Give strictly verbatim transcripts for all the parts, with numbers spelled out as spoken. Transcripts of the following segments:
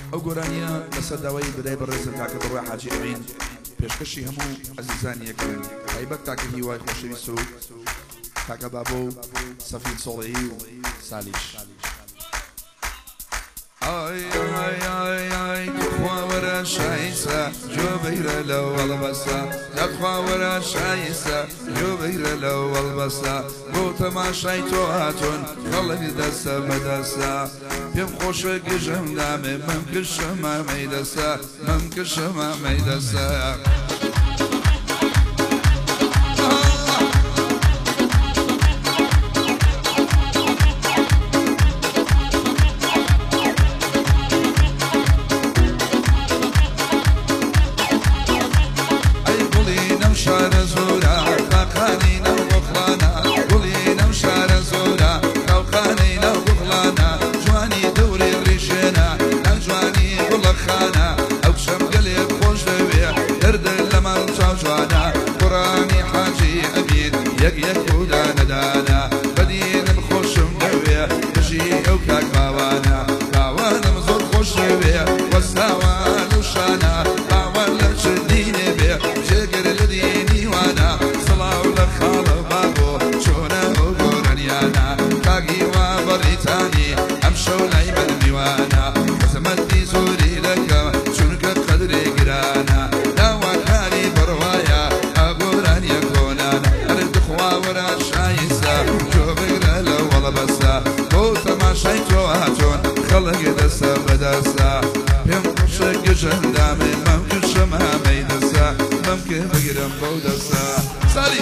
ئەو گۆرانیە لەسەر داوای بدای بەڕێزم کاکە بڕوای حاجی ئەمین پێشکەشی هەموو عەزیزانی یەکەن تایبەت کاکە هیوای خۆشەویست و کاکە بابۆ و سەفید سۆڵەیی و سالیش ئای ئای ئای ئای دخوا وەرە شایستە جۆ بەیرە لەو هەڵبەستە دەخوا وەرە شایستە جۆ بەیرە لەو هەڵبەستە بۆ تەماشای تۆ هاتوون خەڵک دەستە بەدەستە پێم خۆشە گژم دامێ مەم کشمە مەیدەسە مەم کشمە مەیدەسە يك يك ودانا دانا بدين بخوشم دوية بجي او كاك باوانا باوانا مزور خوش بيه والساوان وشانا باوانا شديني بيه جيقر لديني وانا صلاة ولخال بابو شونا وقورانيانا كاقي وبريتاني امشو لايما ديوانا قسمتي زوري لك شنك قدري قرانا داوان هالي بروايا اقورانيا كونانا ورا شايسة جو بغرة لو والله بسا بو تماشاي تو هاتون خلق دسا بدسا بيم قشق جهدامي ممكن شمها ميدسا ممكن بغرم بودسا سالي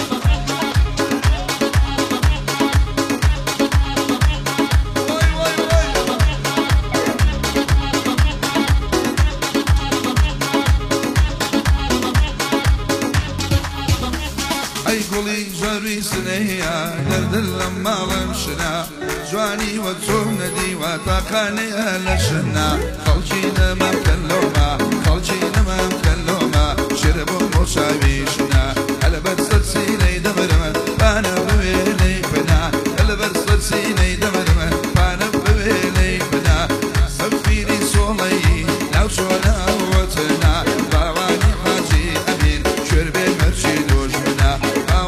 أي قولي جاري سنيا درد لما لمشنا جواني وتسونا دي وتاقاني أهلشنا خلجينا ما مكلوما خلجينا ما مكلوما شربوا مشاويشنا هلا بتسلسيني دمرما بانا بويلي بنا هلا بتسلسيني دمرما بانا بويلي بنا سفيني صولي لو شونا وتنا باواني حاجي أمين شربي مرشي دوجنا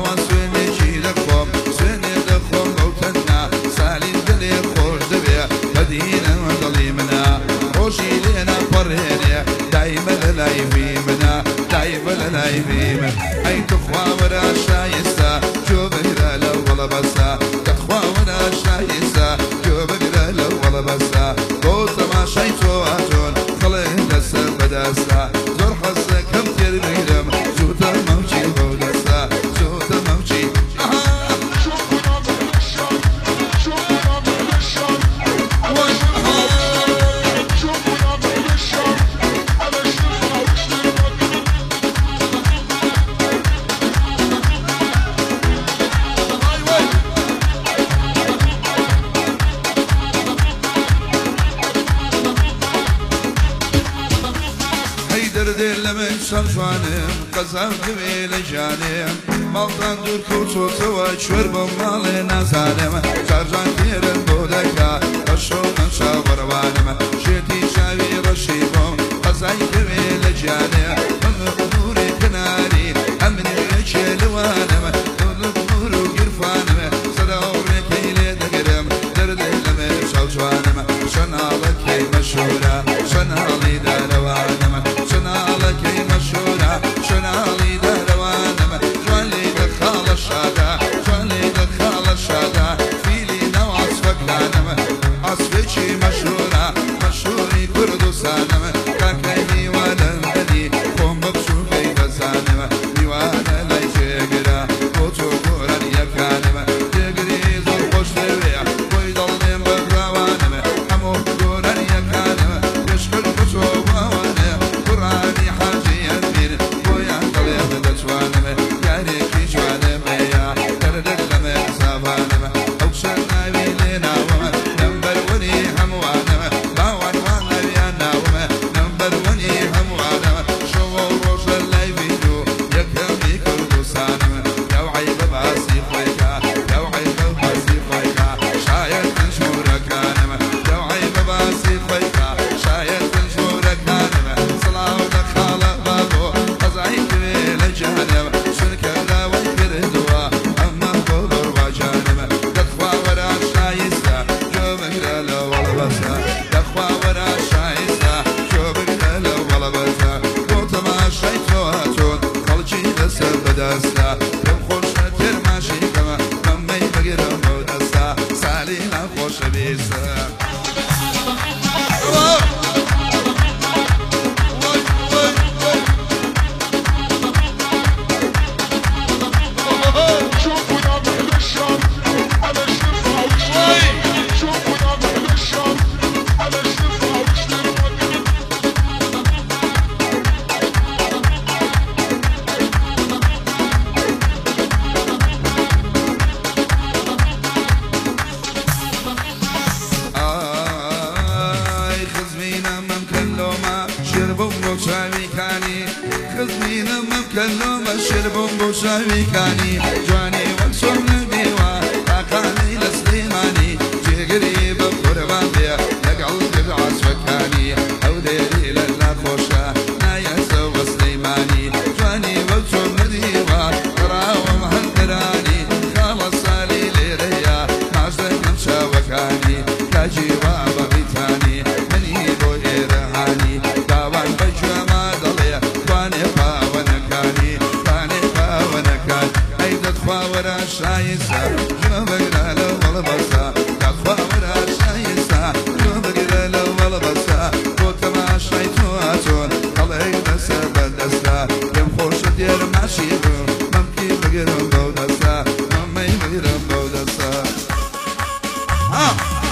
دايما لايفي منا دايما لايفي من اي تخوى ولا شايسة جو بغير لو والله بسا تخوى ولا شايسة جو بغير لو والله بسا قلت ما شايتو هاتون خليه دسا بدسا زور حسك كم كير بيرم جوتا موجي بودسا جوتا موجي دردل من شرفانم قزم كبيل جانم مالتان دور كوتو توا شرب مال نزانم شرجان كيرن بودكا قشو من شاوروانم شيتي شاوي رشيبم قزم كبيل جانم من نوري كناري امني وشلوانم نور قرفانم صدوري كيلي دقرم دردل من شرفانم شنالك مشهورة شنالي دروانم شنالك مشهورة شنالي دروانم جوالي دخال الشادة جوالي دخال الشادة فيلي نوع عصفك لانم عصفكي مشهورة مشهوري كردستانم كاكايني ولن بدي قوم ببشوكي بزانم ديوانا لا يجيقرا قوتو قران يكانم تقري زور خوش دويا ويضلني بغروانم همو قران يكانم يشكر قوتو ووانم قراني حاجي يدمير ويا قليب دجوانم ياريكي جوانم يا تردد لمن صافانم اوشن ناوي لنا ومن نمبر وني هموانم كلهم الشرب بوشاوي كاني جواني وكسوم الديوان أقاني لسليماني جي قريب بقربان بيا لقعو قرعاس فكاني أو ديري للا خوشا نايا سوى سليماني جواني وكسوم الديوان قراوة مهندراني خالص سالي ليريا معجدك نمشا وكاني كاجي وابا بيتاني مني بو إيرهاني داوان بجوما ضليا تواني باونكاني تواني باونكان أيضا تخواورا شايسا جنوبك لالو والبسا تخواورا شايسا جنوبك لالو والبسا بوتما شايتواتون قلعي دسا بدسا يم خوش دير ماشيبو ممكي بقرم بودسا ممي بقرم بودسا ها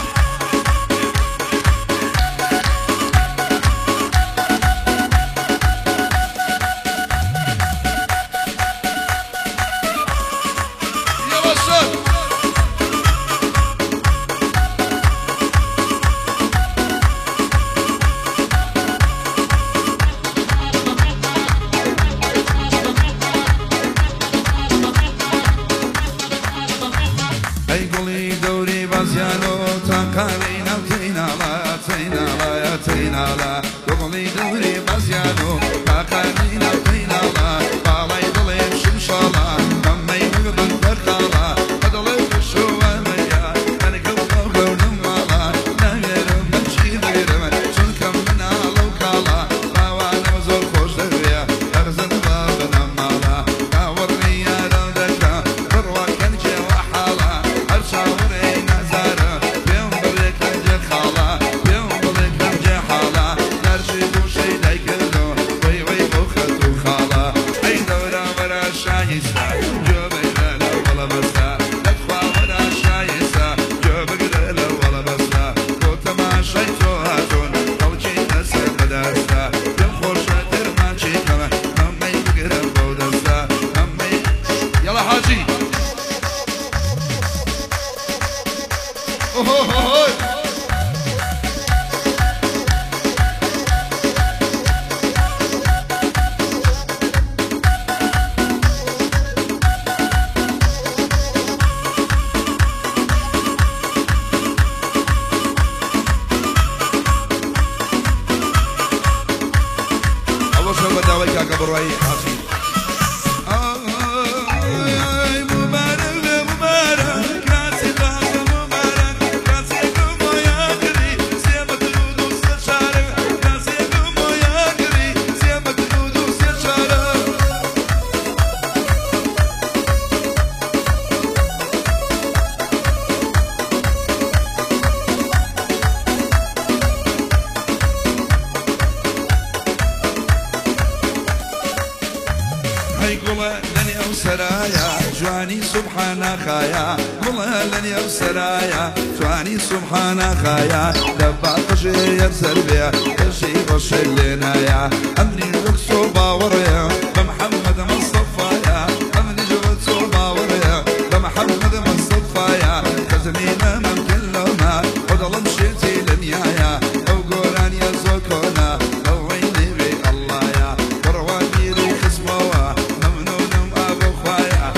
سبحان خايا والله لن يوسرايا جواني سبحان خايا دبا قشي يرسل بيا قشي قشي لنايا أمني جوكسو باوريا بمحمد مصطفايا أمني جوكسو باوريا بمحمد مصطفايا كزمينا ممكن لونا وضل مشيتي لنيايا أو قولان يا زوكونا أو عيني بي الله يا ورواني لي خصموا ممنون أبو خوايا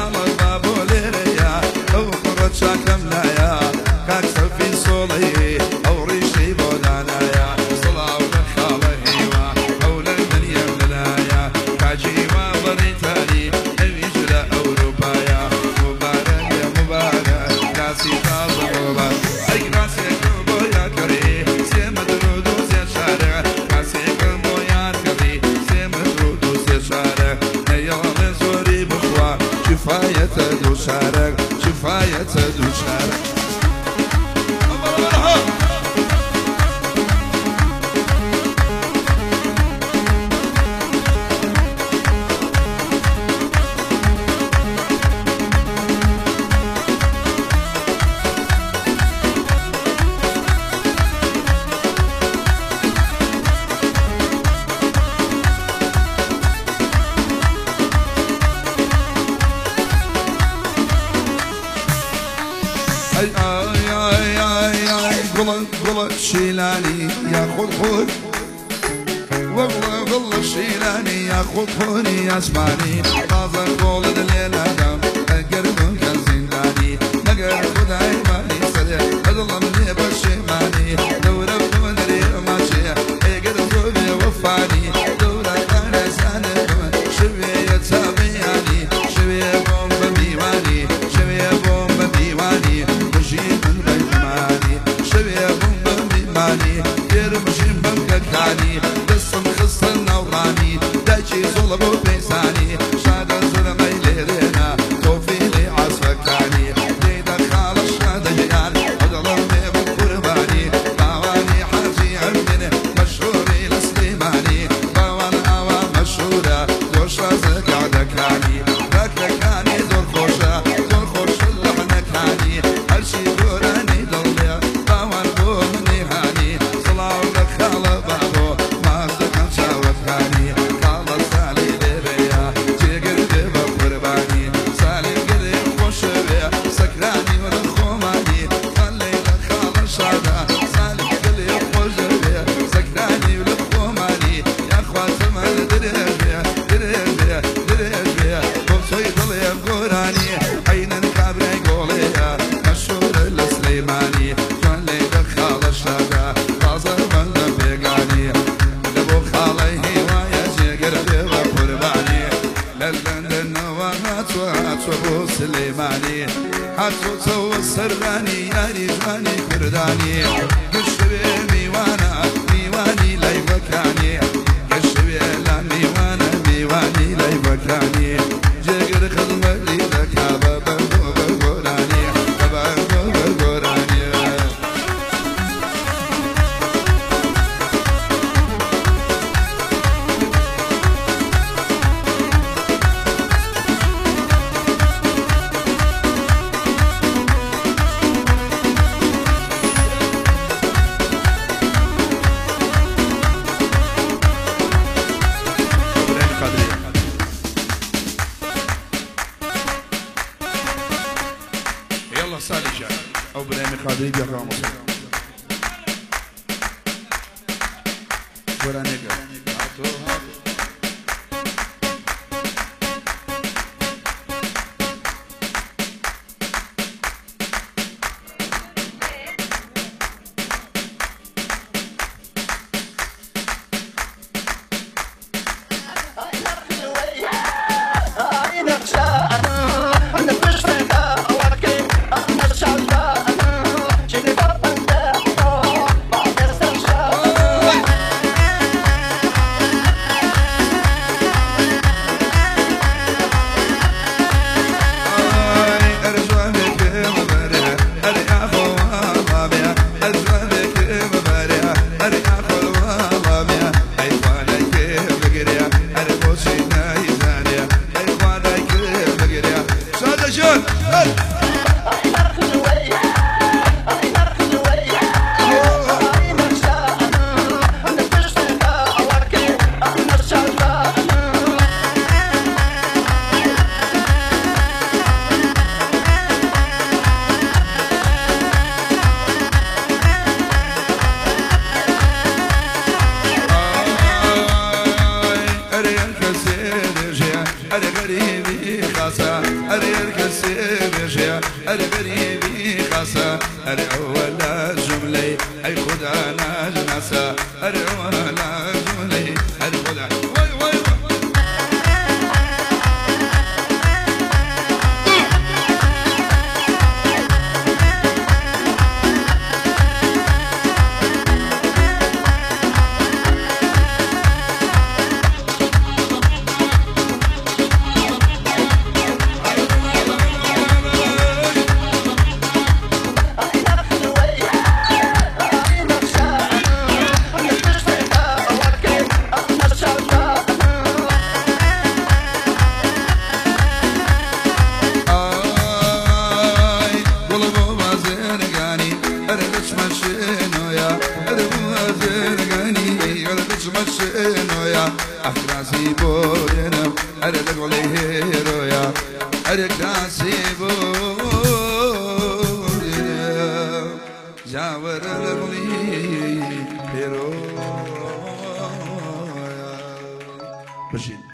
شاكم لايا كاكسر في صولي أو ريشي بودانايا صلاة ونخالة هيوا أولا من يملايا كاجيوا بريتاني المجلة أوروبايا مبارك يا مبارك كاسي تازم مبارك أي كاسي كمبو يا كري سيما درودو سي شارع كاسي كمبو يا كري سيما درودو سي شارع نيوم زوري بخوا شفاية دو شارع شفاية دو شارع اي اي اي اي اي قلت قلت شيلاني يا خذ خذ والله والله شيلاني يا خطوني اسمعني غازر قول الليلة دم قربك الزنداني نقر خداي ماني صدق الله مني بشماني دورة بمدري ماشي اقدر صوبي وفاني دورة انا سنة شوية تابياني شوية بوم بميواني شوية بوم بميواني بجيب من بيماني شوية بوم بميواني يرمشي بمككاني قصة خصة النوراني دايشي صلب وبيساني شاد الزر ميلينا توفيلي عصفكاني ليدا خال الشاد جيان أضلمي بالقرباني باواني حاجي عمدني مشهوري لسليماني باوان هوا مشهورة دوش رزق عدكاني ذاكركاني دور خوشة دور خوش اللحنكاني هرشي دوراني دليا باوان بومني هاني صلاة لك خال بابو ما سكن شاوفاني خال سالي بيبيا جيقر بيبا قرباني سالي قريب خوش بيا سكراني ودخوماني خلي لك خال الشادة سالي قريب خوش بيا سكراني ودخوماني يا اخوات من دريج بيا دريج بيا دريج بيا بوصي ضلي بقراني حين الكابري قوليا مشهور السليماني خلي لك خال الشادة غازر من بيقاني لبو خالي هوايا جيقر بيبا قرباني للندن وهات وهات وبو سليماني هاتو تو السراني يا رجاني كرداني قشبي ميوانا ميواني ليبكاني قشبي لا ميوانا ميواني ليبكاني جيقر خدمة ليدك هابا بردو بقراني بردو بقراني يلا سالي جاي او بريمي قادري بيا خامس برانيكا هاتو هاتو بژین.